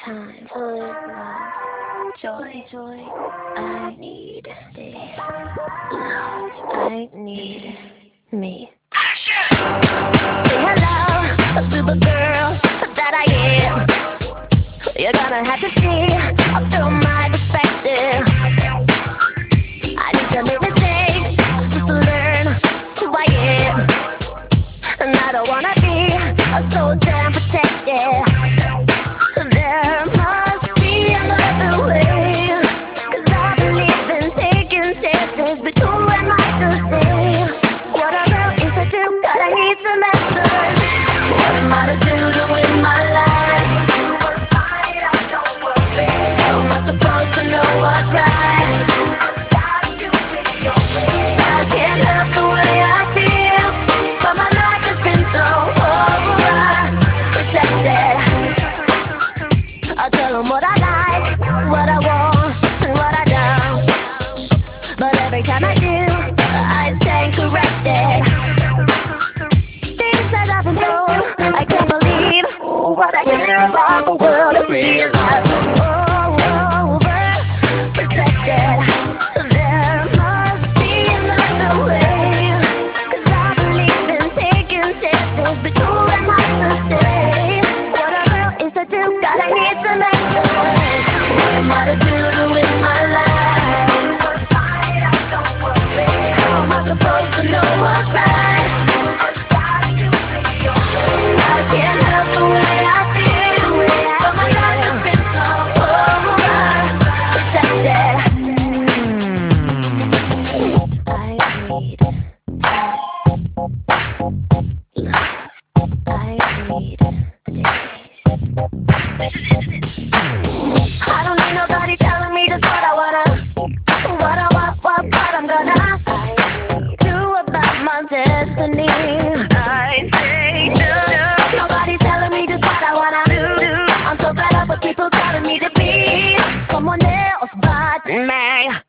time to live love, joy. I need space, love. I need me. Say hello to the girl that I am. You're gonna have to see through my perspective. I need to make mistakes just to learn who I am. And I don't wanna be so damn protected. There must be another way, 'cause I believe in taking chances, but who am I to say what a girl is to do? God, I need some answers. What am I to do with my life? How am I supposed to know what's right? I can't help the way I feel, but my life has been so overprotected. I'll tell them what I like, what I want, and what I don't. But every time I do, I stand corrected. Things that I've been told, I can't believe what I hear about the world and realize overprotected. There must be another way, 'cause I believe in taking chances, but who am I to say what a girl is to do? God, I need some answers. What am I to do with my life? How am I supposed to know what's right? I can't help the way I feel, but my life has been so overprotected. I need love. I need space. I don't need nobody telling me just what I wanna, what I'm gonna do about my destiny. I say no. Nobody's telling me just what I wanna do. I'm so fed up with people telling me to be someone else but me.